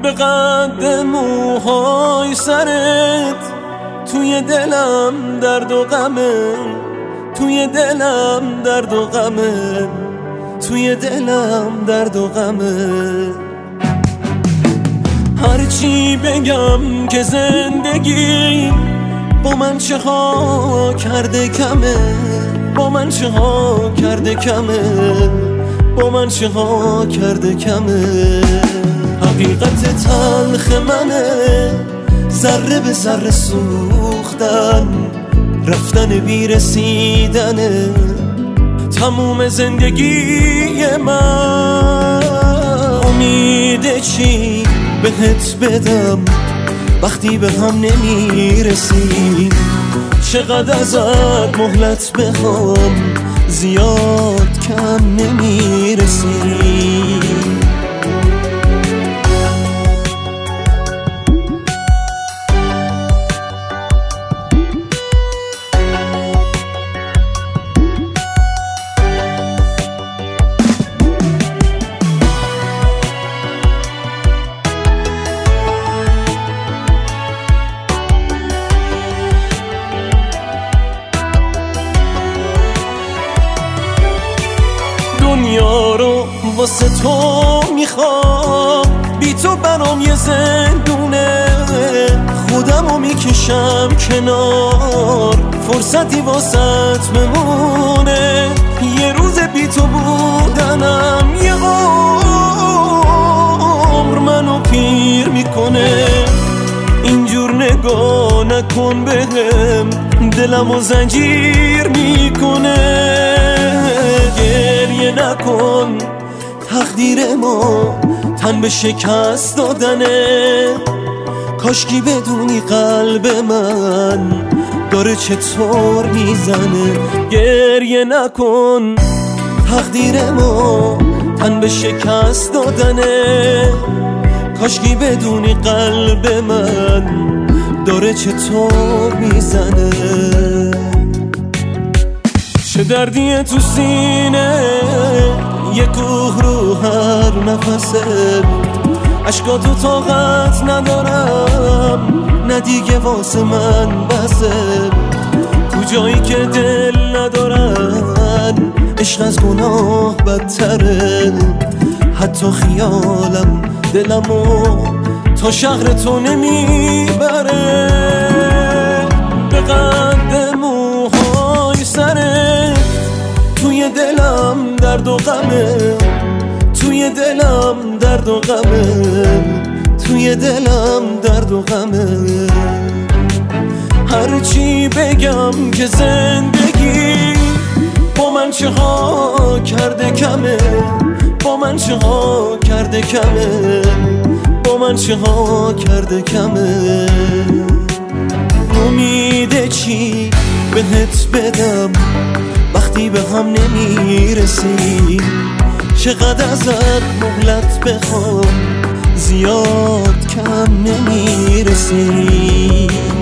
به قد موهای سرت توی دلم درد و غمه، توی دلم درد و غمه، توی دلم درد و غمه. هرچی بگم که زندگی با من چه ها کرده کمه، با من چه ها کرده کمه، با من چه ها کرده کمه. حقیقت تلخ منه ذره به ذره سوختن، رفتن بی رسیدنه تموم زندگی من. امید چی بهت بدم وقتی به هم نمیرسی، چقدر ازت مهلت بخوام زیاد کم نمیرسی. دنیا رو واسه تو میخوام، بی تو برام یه زندونه، خودمو میکشم کنار فرصتی واسط بمونه. یه روز بی تو بودنم یه عمر منو پیر میکنه. اینجور نگاه نکن بهم دلمو زنجیر میکنه. گریه نکن تقدیر ما تن به شکست دادنه، کاشکی بدونی قلب من داره چطور میزنه. گریه نکن تقدیر ما تن به شکست دادنه، کاشکی بدونی قلب من داره چطور میزنه. چه دردیه تو سینه یه کوه رو هر نفسه، عشقاتو طاقت ندارم نه دیگه واسه من بسه. تو جایی که دل ندارن عشق از گناه بدتره، حتی خیالم دلمو تا شهر تو نمیبره. به قد موهای سرت توی دلم درد و غمه، توی دلم درد و غمه، توی دلم درد و غمه. هرچی بگم که زندگی با من چه ها کرده کمه، با من چه ها کرده کمه، با من چه ها کرده کمه. امید چی بهت بدم وقتی به هم نمیرسی، چقدر ازت مهلت بخوام زیاد کم نمیرسی.